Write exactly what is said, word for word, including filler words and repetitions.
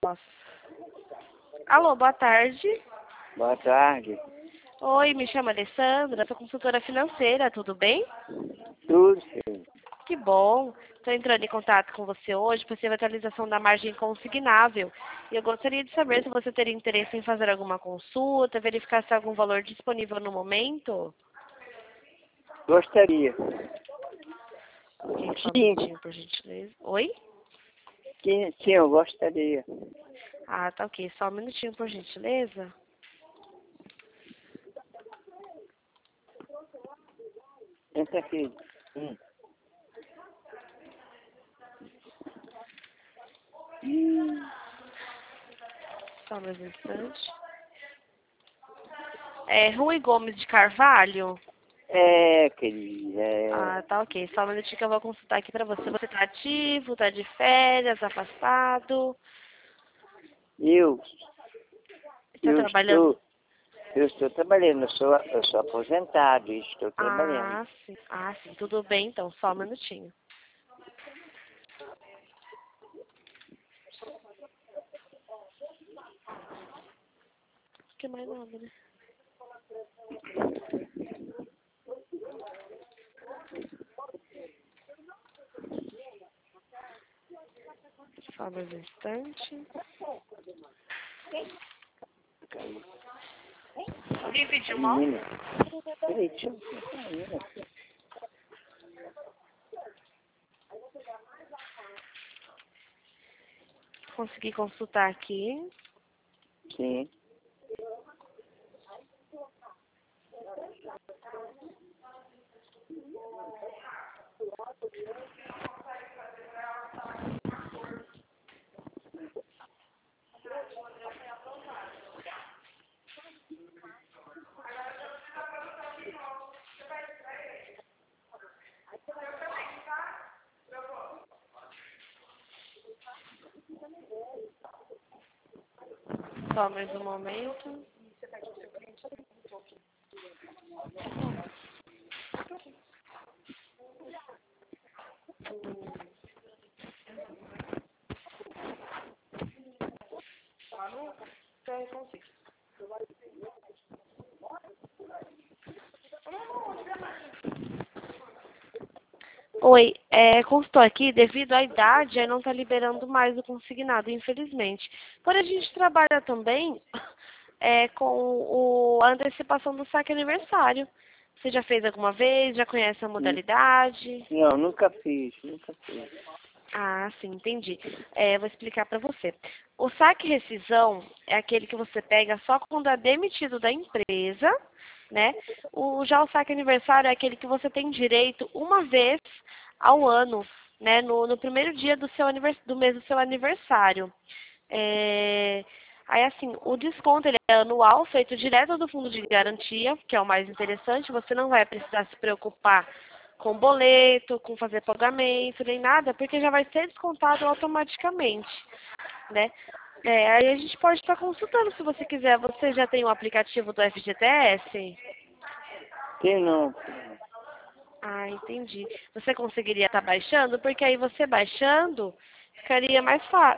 Nossa. Alô, boa tarde. Boa tarde. Oi, me chamo Alessandra, sou consultora financeira, tudo bem? Tudo, sim. Que bom. Estou entrando em contato com você hoje para ser a atualização da margem consignável. E eu gostaria de saber se você teria interesse em fazer alguma consulta, verificar se há algum valor disponível no momento. Gostaria. Ok, só um Sim, minutinho, por gentileza. Oi? sim, sim, eu gostaria. Ah, tá ok. Só um minutinho, por gentileza. Entra aqui. Hum. Só mais um instante. É Rui Gomes de Carvalho? É, querida, é... Ah, tá ok. Só um minutinho que eu vou consultar aqui pra você. Você tá ativo, tá de férias, afastado? Eu, Está eu trabalhando? estou, eu estou trabalhando, eu sou, eu sou aposentado e estou trabalhando. Ah, sim. Ah, sim. Tudo bem, então. Só um minutinho. Acho que mais nada, né? Só mais um instante. Alguém pediu mal? Menina, peraí, deixa eu... Consegui consultar aqui. Sim. Só mais um momento. Oi, é, constou aqui, devido à idade, aí não está liberando mais o consignado, infelizmente. Porém, a gente trabalha também é, com o, a antecipação do saque aniversário. Você já fez alguma vez? Já conhece a modalidade? Não, nunca fiz, nunca fiz. Ah, sim, entendi. É, vou explicar para você. O saque rescisão é aquele que você pega só quando é demitido da empresa, né? O, já o saque aniversário é aquele que você tem direito uma vez ao ano, né? No, no primeiro dia do, seu anivers, do mês do seu aniversário. É, aí, assim, o desconto ele é anual, feito direto do fundo de garantia, que é o mais interessante. Você não vai precisar se preocupar com boleto, com fazer pagamento, nem nada, porque já vai ser descontado automaticamente, né? É, aí a gente pode estar consultando se você quiser. Você já tem o aplicativo do F G T S? Tem não. Ah, entendi. Você conseguiria estar baixando? Porque aí você baixando ficaria mais, fa